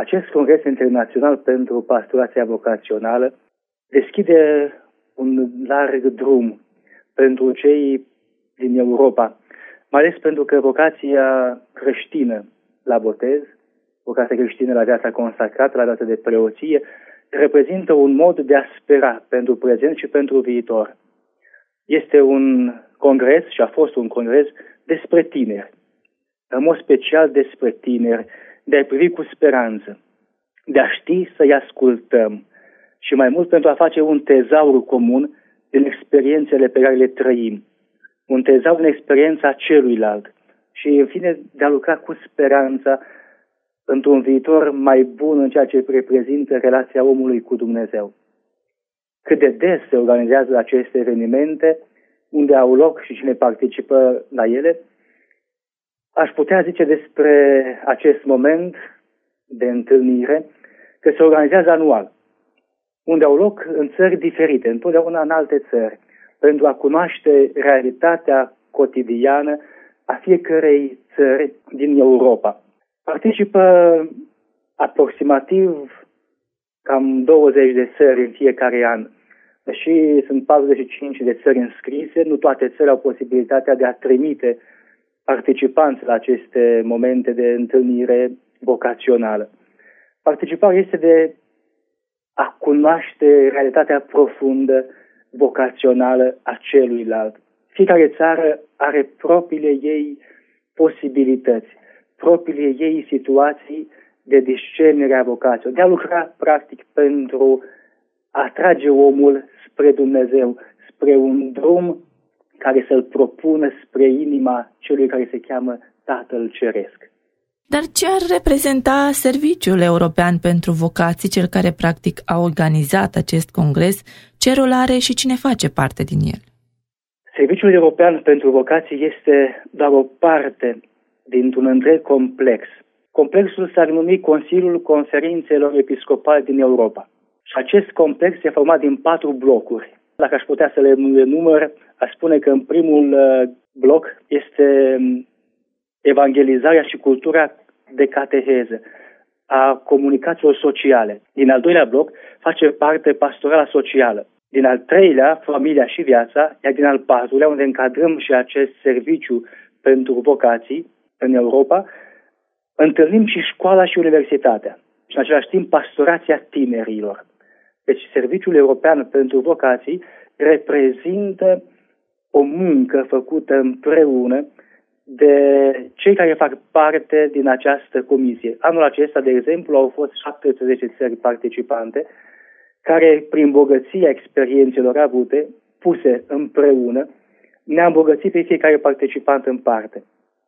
Acest Congres Internațional pentru Pastorația Vocațională deschide un larg drum pentru cei din Europa, mai ales pentru că vocația creștină la botez, vocația creștină la viața consacrată, la viața de preoție, reprezintă un mod de a spera pentru prezent și pentru viitor. Este un congres și a fost un congres despre tineri, în mod special despre tineri, de a privi cu speranță, de a ști să-i ascultăm și mai mult pentru a face un tezaur comun din experiențele pe care le trăim, un tezaur din experiența celuilalt și, în fine, de a lucra cu speranța într-un viitor mai bun în ceea ce reprezintă relația omului cu Dumnezeu. Cât de des se organizează aceste evenimente, unde au loc și cine participă la ele, aș putea zice despre acest moment de întâlnire că se organizează anual, unde au loc în țări diferite, întotdeauna în alte țări, pentru a cunoaște realitatea cotidiană a fiecărei țări din Europa. Participă aproximativ cam 20 de țări în fiecare an și sunt 45 de țări înscrise. Nu toate țări au posibilitatea de a trimite participanți la aceste momente de întâlnire vocațională. Participarea este de a cunoaște realitatea profundă vocațională a celuilalt. Fiecare țară are propriile ei posibilități, propriile ei situații de discernere a vocației, de a lucra practic pentru a atrage omul spre Dumnezeu, spre un drum care să-l propună spre inima celui care se cheamă Tatăl Ceresc. Dar ce ar reprezenta Serviciul European pentru Vocații, cel care practic a organizat acest congres, ce rol are și cine face parte din el? Serviciul European pentru Vocații este doar o parte dintr-un întreg complex. Complexul s-ar numi Consiliul Conferințelor Episcopale din Europa. Și acest complex este format din 4 blocuri. Dacă aș putea să le număr, aș spune că în primul bloc este evangelizarea și cultura de cateheză a comunicațiilor sociale. Din al doilea bloc face parte pastorala socială. Din al treilea, familia și viața, iar din al patrulea, unde încadrăm și acest serviciu pentru vocații în Europa, întâlnim și școala și universitatea. Și în același timp pastorația tinerilor. Deci Serviciul European pentru Vocații reprezintă o muncă făcută împreună de cei care fac parte din această comisie. Anul acesta, de exemplu, au fost 17 țări participante care, prin bogăția experiențelor avute, puse împreună, ne-a îmbogățit pe fiecare participant în parte.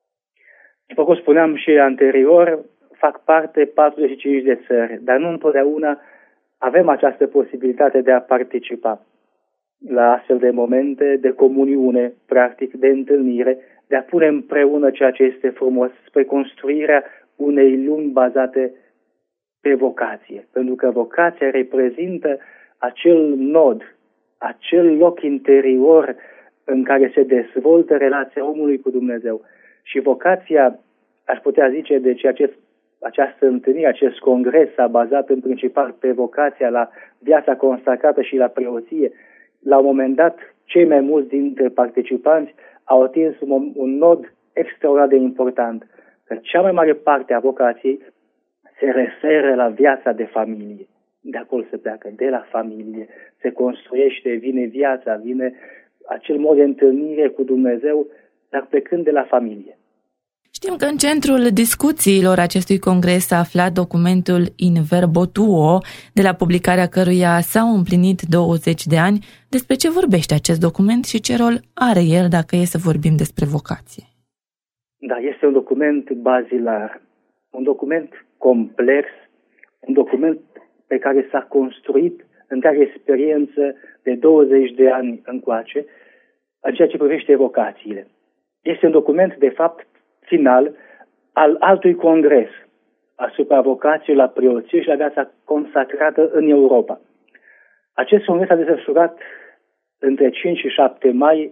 După cum spuneam și anterior, fac parte 45 de țări, dar nu întotdeauna avem această posibilitate de a participa la astfel de momente de comuniune, practic, de întâlnire, de a pune împreună ceea ce este frumos spre construirea unei lumi bazate pe vocație. Pentru că vocația reprezintă acel nod, acel loc interior în care se dezvoltă relația omului cu Dumnezeu. Și vocația, aș putea zice, deci această întâlnire, acest congres s-a bazat în principal pe vocația la viața consacrată și la preoție. La un moment dat, cei mai mulți dintre participanți au atins un nod extraordinar de important, că cea mai mare parte a vocației se referă la viața de familie. De acolo se pleacă, de la familie, se construiește, vine viața, vine acel mod de întâlnire cu Dumnezeu, dar plecând de la familie. Știm că în centrul discuțiilor acestui congres s-a aflat documentul In Verbo Tuo, de la publicarea căruia s-au împlinit 20 de ani. Despre ce vorbește acest document și ce rol are el dacă e să vorbim despre vocație? Da, este un document bazilar, un document complex, un document pe care s-a construit întreaga experiență de 20 de ani încoace, în ceea ce privește vocațiile. Este un document, de fapt, final al altui congres asupra vocației la preoție și la viața consacrată în Europa. Acest congres a desfășurat între 5 și 7 mai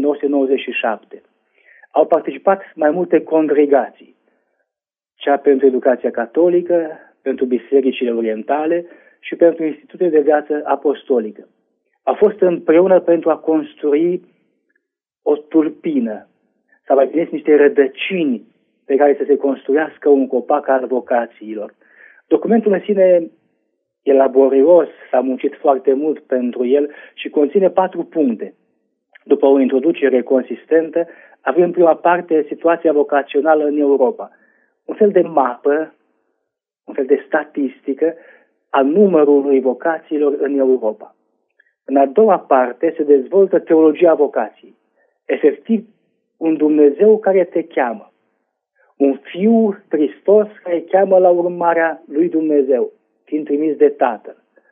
1997. Au participat mai multe congregații, cea pentru educația catolică, pentru bisericile orientale și pentru institutele de viață apostolică. Au fost împreună pentru a construi o tulpină, să mai niște rădăcini pe care să se construiască un copac al vocațiilor. Documentul în sine e laborios, s-a muncit foarte mult pentru el și conține 4 puncte. După o introducere consistentă, avem în prima parte situația vocațională în Europa. Un fel de mapă, un fel de statistică a numărului vocațiilor în Europa. În a doua parte se dezvoltă teologia vocației. Efectiv, un Dumnezeu care te cheamă. Un Fiu Hristos care cheamă la urmarea lui Dumnezeu, fiind trimis de Tatăl.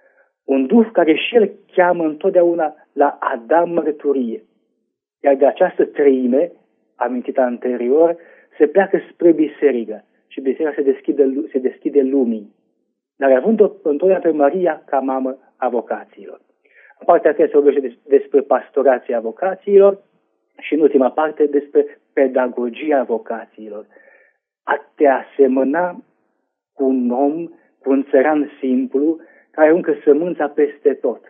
Un Duh care și El cheamă întotdeauna la a da mărturie. Iar de această treime, amintită anterior, se pleacă spre biserică și biserica se deschide lumii. Dar având întotdeauna pe Maria ca mamă a vocațiilor. În partea a treia se vorbește despre pastorația vocațiilor și în ultima parte despre pedagogia vocațiilor. A te asemăna cu un om, cu un țăran simplu, care aruncă sămânța peste tot.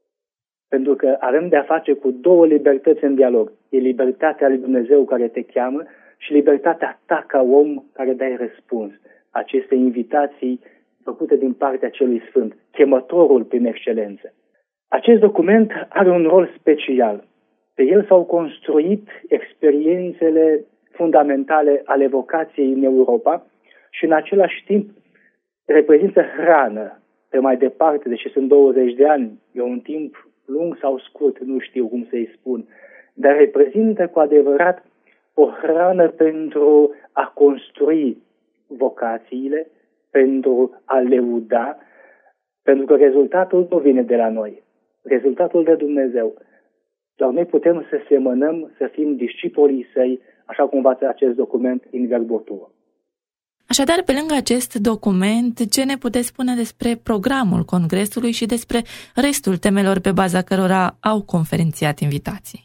Pentru că avem de a face cu 2 libertăți în dialog. E libertatea lui Dumnezeu care te cheamă și libertatea ta ca om care dai răspuns. Aceste invitații făcute din partea celui Sfânt, chemătorul prin excelență. Acest document are un rol special. Pe el s-au construit experiențele fundamentale ale vocației în Europa și în același timp reprezintă hrană pe mai departe, deși sunt 20 de ani, e un timp lung sau scurt, nu știu cum să-i spun, dar reprezintă cu adevărat o hrană pentru a construi vocațiile, pentru a leuda, pentru că rezultatul nu vine de la noi, rezultatul de Dumnezeu. Dar noi putem să semănăm, să fim discipolii săi, așa cum învață acest document in verbo tuo. Așadar, pe lângă acest document, ce ne puteți spune despre programul Congresului și despre restul temelor pe baza cărora au conferențiat invitații?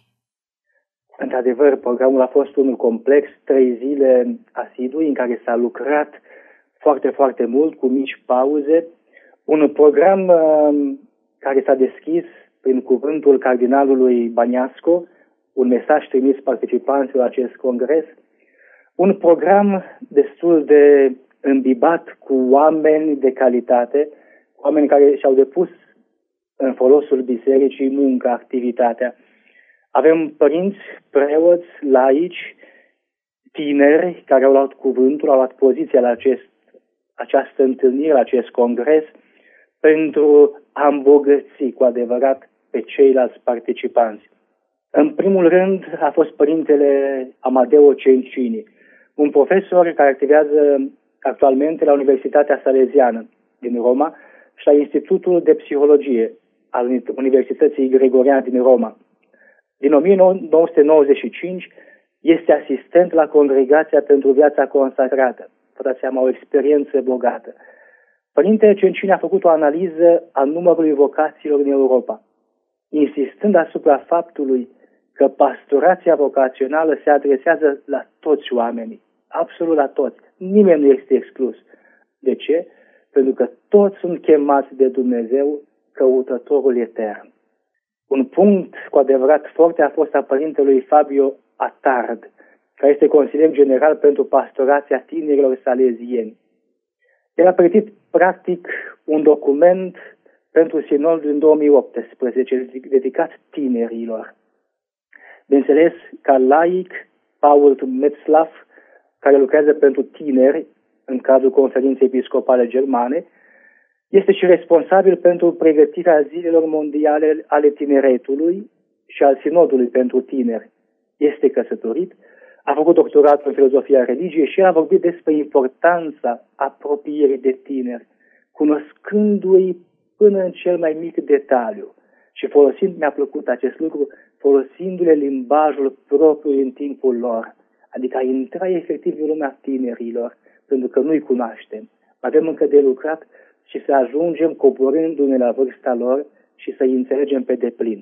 Într-adevăr, programul a fost unul complex, 3 zile asidui în care s-a lucrat foarte, foarte mult, cu mici pauze. Un program care s-a deschis prin cuvântul cardinalului Baniasco, un mesaj trimis participanților la acest congres, un program destul de îmbibat cu oameni de calitate, oameni care și-au depus în folosul bisericii munca, activitatea. Avem părinți, preoți, laici, tineri care au luat cuvântul, au luat poziția la această întâlnire, la acest congres, pentru a îmbogăți cu adevărat pe ceilalți participanți. În primul rând a fost părintele Amadeo Cencini, un profesor care activează actualmente la Universitatea Salesiană din Roma și la Institutul de Psihologie al Universității Gregoriane din Roma. Din 1995 este asistent la Congregația pentru Viața Consacrată. Vă dați seama, o experiență bogată. Părintele Cencini a făcut o analiză a numărului vocațiilor în Europa, insistând asupra faptului că pastorația vocațională se adresează la toți oamenii, absolut la toți. Nimeni nu este exclus. De ce? Pentru că toți sunt chemați de Dumnezeu, căutătorul etern. Un punct cu adevărat foarte a fost a părintelui Fabio Attard, care este consilier general pentru pastorația tinerilor salezieni. El a pregătit practic un document pentru sinodul din 2018, dedicat tinerilor. Bineînțeles, ca laic, Paul Metzlaff, care lucrează pentru tineri în cadrul Conferinței Episcopale Germane, este și responsabil pentru pregătirea zilelor mondiale ale tineretului și al sinodului pentru tineri. Este căsătorit, a făcut doctoratul în filozofia religiei și a vorbit despre importanța apropierii de tineri, cunoscându-i până în cel mai mic detaliu. Și folosind, mi-a plăcut acest lucru, folosindu-le limbajul propriu în timpul lor. Adică a intra efectiv în lumea tinerilor, pentru că nu-i cunoaștem. Avem încă de lucrat și să ajungem coborându-ne la vârsta lor și să-i înțelegem pe deplin.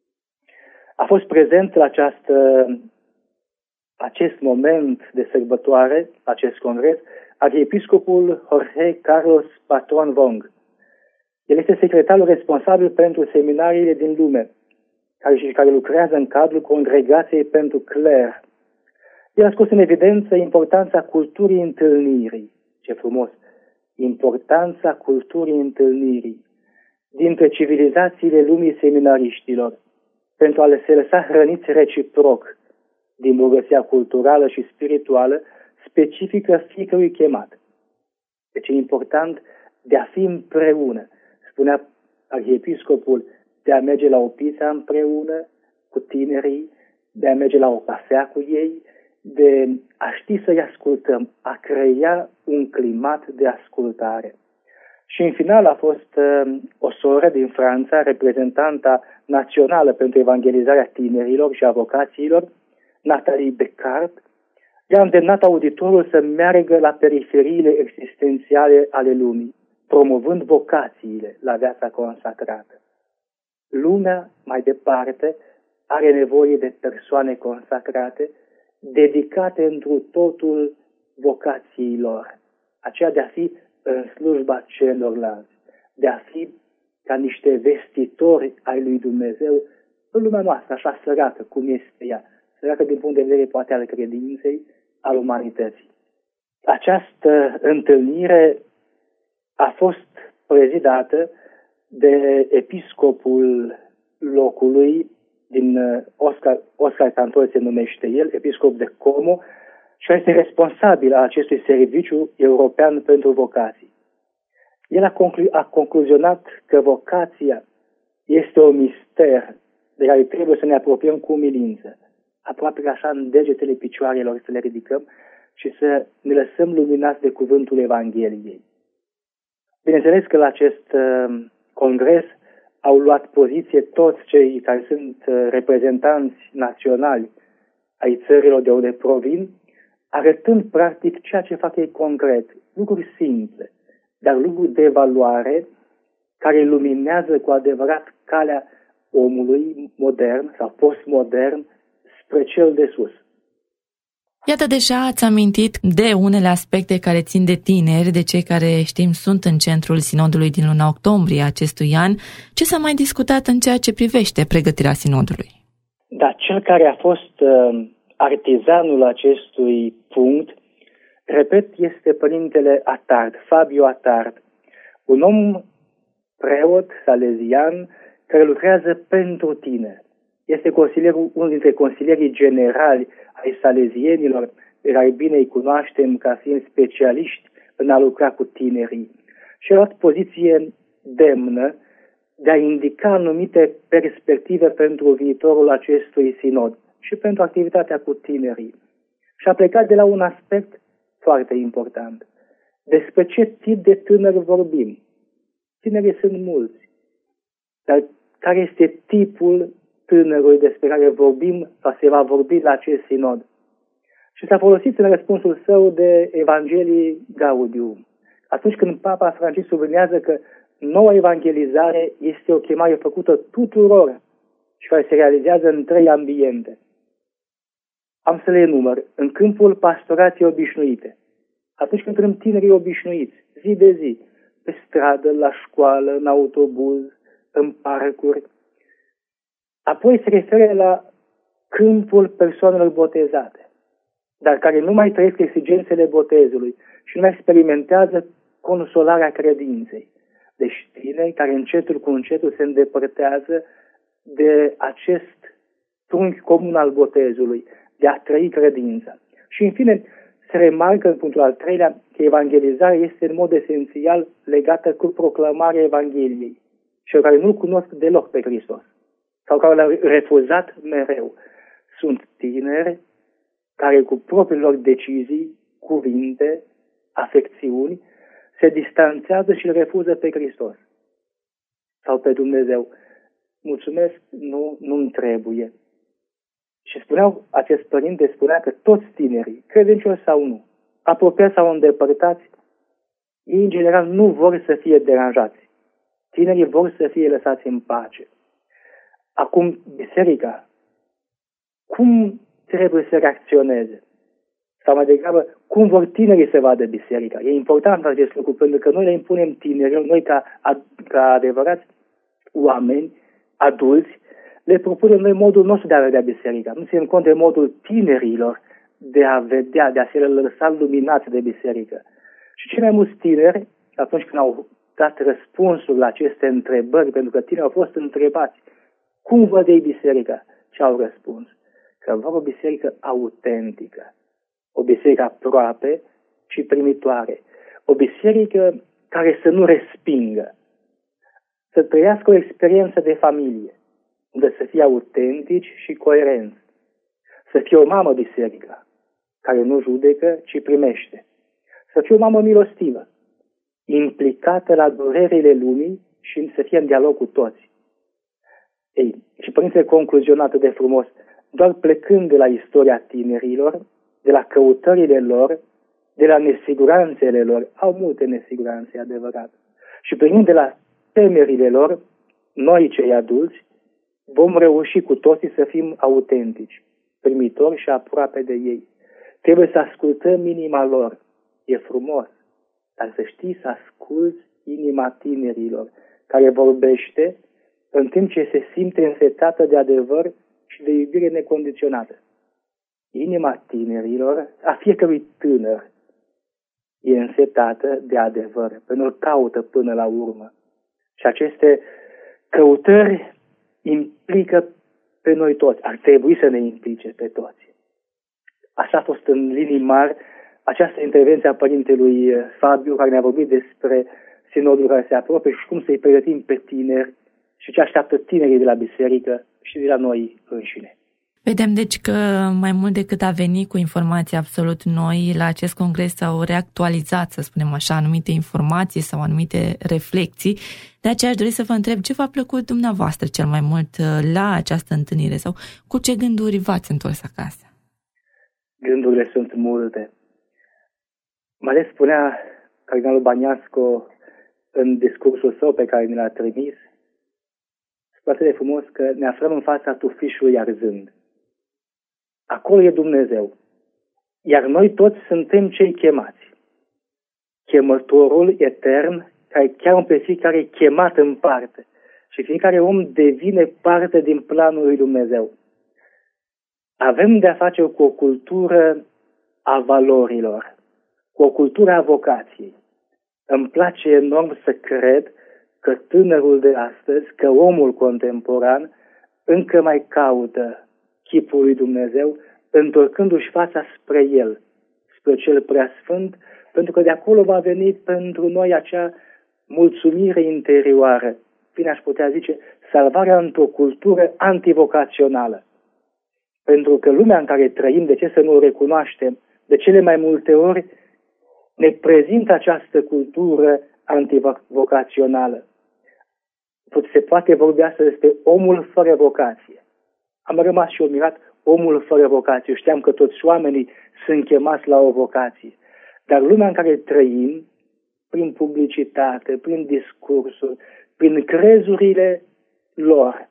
A fost prezent la acest moment de sărbătoare, acest congres, arhiepiscopul Jorge Carlos Patron Wong. El este secretarul responsabil pentru seminariile din lume, care lucrează în cadrul Congregației pentru Cler. El a scos în evidență importanța culturii întâlnirii. Ce frumos! Importanța culturii întâlnirii dintre civilizațiile lumii seminariștilor, pentru a se lăsa hrăniți reciproc din bogăția culturală și spirituală specifică fiecărui chemat. Deci e important de a fi împreună. Spunea arhiepiscopul, de a merge la o pizza împreună cu tinerii, de a merge la o cafea cu ei, de a ști să-i ascultăm, a crea un climat de ascultare. Și în final a fost o soră din Franța, reprezentanta națională pentru evangelizarea tinerilor și avocațiilor, Nathalie Beccart. Ea a îndemnat auditorul să meargă la periferiile existențiale ale lumii, promovând vocațiile la viața consacrată. Lumea, mai departe, are nevoie de persoane consacrate, dedicate întru totul vocației lor, aceea de a fi în slujba celorlalți, de a fi ca niște vestitori ai lui Dumnezeu în lumea noastră, așa săracă cum este ea, săracă din punct de vedere poate al credinței, al umanității. Această întâlnire a fost prezidată de episcopul locului din Oscar Cantor se numește el, episcop de Como, și este responsabil al acestui serviciu european pentru vocații. El a concluzionat că vocația este un mister de care trebuie să ne apropiem cu umilință, aproape așa în degetele picioarelor să le ridicăm și să ne lăsăm luminați de cuvântul Evangheliei. Bineînțeles că la acest congres au luat poziție toți cei care sunt reprezentanți naționali ai țărilor de unde provin, arătând practic ceea ce fac ei concret, lucruri simple, dar lucruri de valoare care luminează cu adevărat calea omului modern sau postmodern spre cel de sus. Iată, deja ați amintit de unele aspecte care țin de tineri, de cei care știm sunt în centrul sinodului din luna octombrie acestui an. Ce s-a mai discutat în ceea ce privește pregătirea sinodului? Da, cel care a fost artizanul acestui punct, repet, este părintele Attard, Fabio Attard, un om preot salezian care lucrează pentru tineri. Este unul dintre consilierii generali ai salezienilor, pe care bine îi cunoaștem ca fiind specialiști în a lucra cu tinerii. Și a luat poziție demnă de a indica anumite perspective pentru viitorul acestui sinod și pentru activitatea cu tinerii. Și a plecat de la un aspect foarte important. Despre ce tip de tânări vorbim? Tinerii sunt mulți. Dar care este tipul tânărului despre care vorbim sau se va vorbi la acest sinod? Și s-a folosit în răspunsul său de Evangelii Gaudium. Atunci când Papa Francisc sublinează că noua evangelizare este o chemare făcută tuturor și care se realizează în 3 ambiente. Am să le enumăr. În câmpul pastorației obișnuite. Atunci când întâlnim tinerii obișnuiți, zi de zi, pe stradă, la școală, în autobuz, în parcuri. Apoi se referă la câmpul persoanelor botezate, dar care nu mai trăiesc exigențele botezului și nu mai experimentează consolarea credinței. Deci tineri care încetul cu încetul se îndepărtează de acest trunchi comun al botezului, de a trăi credința. Și în fine se remarcă în punctul al 3-lea că evangelizarea este în mod esențial legată cu proclamarea Evangheliei. Cei care nu-L cunosc deloc pe Hristos sau care l-au refuzat mereu sunt tineri care cu propriile lor decizii, cuvinte, afecțiuni, se distanțează și îl refuză pe Hristos sau pe Dumnezeu. Mulțumesc, nu-mi trebuie. Și acest părinte spunea că toți tinerii, credincioși sau nu, apropiați sau îndepărtați, ei în general nu vor să fie deranjați. Tinerii vor să fie lăsați în pace. Acum, biserica, cum trebuie să reacționeze? Sau mai degrabă, cum vor tinerii să vadă biserica? E important acest lucru, pentru că noi le impunem tinerilor, noi ca adevărați oameni, adulți, le propunem noi modul nostru de a vedea biserica. Nu ținem cont de modul tinerilor de a vedea, de a se lăsa luminați de biserică. Și cei mai mulți tineri, atunci când au dat răspunsul la aceste întrebări, pentru că tinerii au fost întrebați, cum văd ei biserica? Ce au răspuns? Că vor o biserică autentică, o biserică aproape și primitoare, o biserică care să nu respingă, să trăiască o experiență de familie, unde să fie autentici și coerenți, să fie o mamă biserică, care nu judecă, ci primește, să fie o mamă milostivă, implicată la durerile lumii și să fie în dialog cu toți. Ei, și Părintele concluzionează atât de frumos, doar plecând de la istoria tinerilor, de la căutările lor, de la nesiguranțele lor, au multe nesiguranțe, adevărat, și plecând de la temerile lor, noi cei adulți vom reuși cu toții să fim autentici, primitori și aproape de ei. Trebuie să ascultăm inima lor. E frumos, dar să știi să asculți inima tinerilor, care vorbește în timp ce se simte însetată de adevăr și de iubire necondiționată. Inima tinerilor, a fiecărui tânăr, e însetată de adevăr, pentru că caută până la urmă. Și aceste căutări implică pe noi toți. Ar trebui să ne implice pe toți. Așa a fost în linii mari această intervenție a Părintelui Fabiu, care ne-a vorbit despre sinodul care se apropie și cum să-i pregătim pe tineri și ce așteaptă tinerii de la biserică și de la noi înșine. Vedem deci că mai mult decât a venit cu informații absolut noi, la acest congres s-au reactualizat, să spunem așa, anumite informații sau anumite reflexii. De aceea aș dori să vă întreb ce v-a plăcut dumneavoastră cel mai mult la această întâlnire sau cu ce gânduri v-ați întors acasă? Gândurile sunt multe. Mai ales spunea Cardinalul Baniasco în discursul său pe care ne l-a trimis, foarte de frumos, că ne aflăm în fața tufișului arzând. Acolo e Dumnezeu. Iar noi toți suntem cei chemați. Chemătorul etern, care chiar pe fiecare e chemat în parte. Și fiecare om devine parte din planul lui Dumnezeu. Avem de-a face cu o cultură a valorilor, cu o cultură a vocației. Îmi place enorm să cred că tânărul de astăzi, că omul contemporan, încă mai caută chipul lui Dumnezeu, întorcându-și fața spre El, spre Cel Preasfânt, pentru că de acolo va veni pentru noi acea mulțumire interioară, bine aș putea zice, salvarea într-o cultură antivocațională. Pentru că lumea în care trăim, de ce să nu o recunoaștem, de cele mai multe ori ne prezintă această cultură antivocațională. Se poate vorbi astăzi despre omul fără vocație. Am rămas și eu mirat, omul fără vocație. Știam că toți oamenii sunt chemați la o vocație. Dar lumea în care trăim, prin publicitate, prin discursuri, prin crezurile lor,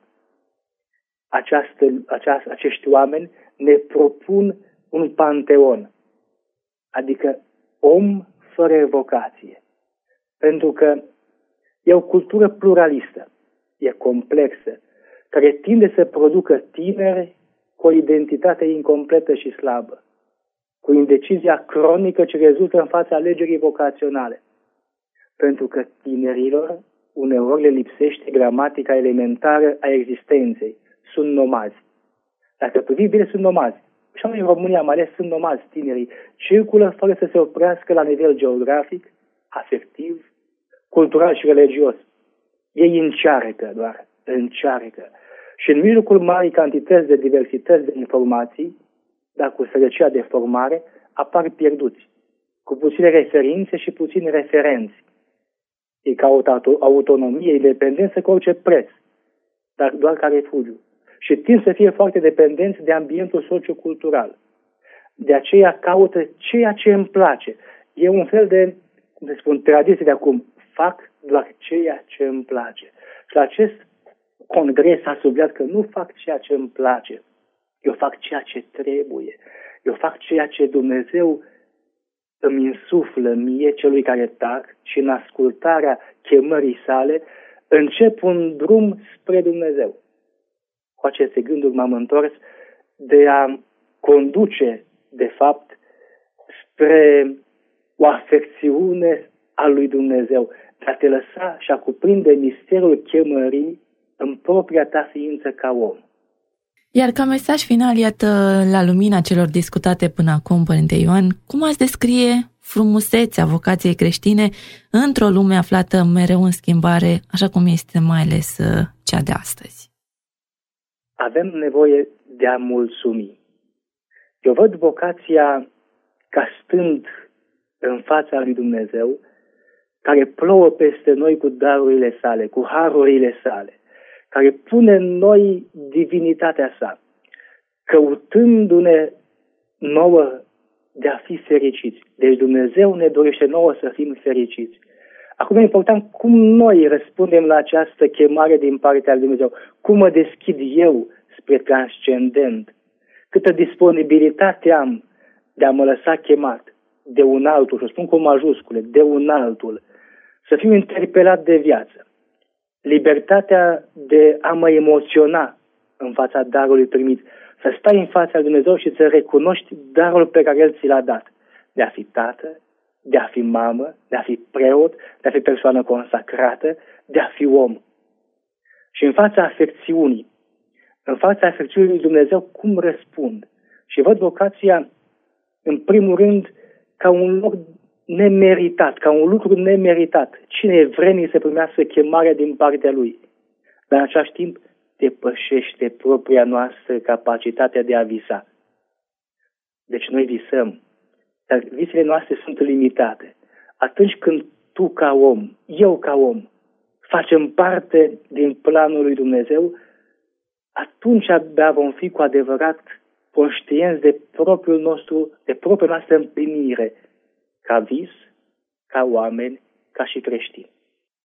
acești oameni ne propun un panteon. Adică om fără vocație. Pentru că e o cultură pluralistă, e complexă, care tinde să producă tineri cu o identitate incompletă și slabă, cu indecizia cronică ce rezultă în fața alegerii vocaționale. Pentru că tinerilor uneori le lipsește gramatica elementară a existenței. Sunt nomazi. Dacă privim bine, sunt nomazi. Și noi în România mai ales sunt nomazi tinerii. Circulă fără să se oprească la nivel geografic, afectiv, cultural și religios. Ei încearcă doar, încearcă. Și în mijlocul marii cantități de diversități de informații, dar cu sărăcia de formare, apar pierduți, cu puține referințe și puțini referenți. Ei caută autonomie, independență cu orice preț, dar doar ca refugiu. Și tind să fie foarte dependenți de ambientul sociocultural. De aceea caută ceea ce îmi place. E un fel de, cum se spun, tradiție de acum. Fac doar ceea ce îmi place. Și la acest congres a subliniat că nu fac ceea ce îmi place. Eu fac ceea ce trebuie. Eu fac ceea ce Dumnezeu îmi insuflă mie, celui care tac, și în ascultarea chemării sale, încep un drum spre Dumnezeu. Cu aceste gânduri m-am întors de a conduce, de fapt, spre o afecțiune a lui Dumnezeu, de a te lăsa și a cuprinde misterul chemării în propria ta ființă ca om. Iar ca mesaj final, iată, la lumina celor discutate până acum, Părinte Ioan, cum ați descrie frumusețea vocației creștine într-o lume aflată mereu în schimbare, așa cum este mai ales cea de astăzi? Avem nevoie de a mulțumi. Eu văd vocația ca stând în fața lui Dumnezeu, care plouă peste noi cu darurile sale, cu harurile sale, care pune în noi divinitatea sa, căutându-ne nouă de a fi fericiți. Deci Dumnezeu ne dorește nouă să fim fericiți. Acum e important cum noi răspundem la această chemare din partea lui Dumnezeu. Cum mă deschid eu spre transcendent? Câtă disponibilitate am de a mă lăsa chemat de un altul, și o spun cu majuscule, de un altul, să fiu interpelat de viață. Libertatea de a mă emoționa în fața darului primit, să stai în fața lui Dumnezeu și să recunoști darul pe care El ți l-a dat, de a fi tată, de a fi mamă, de a fi preot, de a fi persoană consacrată, de a fi om. Și în fața afecțiunii lui Dumnezeu, cum răspund? Și văd vocația, în primul rând, ca un loc nemeritat, ca un lucru nemeritat. Cine e vrednic să primească chemarea din partea Lui? Dar în același timp depășește propria noastră capacitatea de a visa. Deci noi visăm, dar visele noastre sunt limitate. Atunci când tu ca om, eu ca om, facem parte din planul lui Dumnezeu, atunci abia vom fi cu adevărat conștienți de propria noastră împlinire, ca vis, ca oameni, ca și creștini.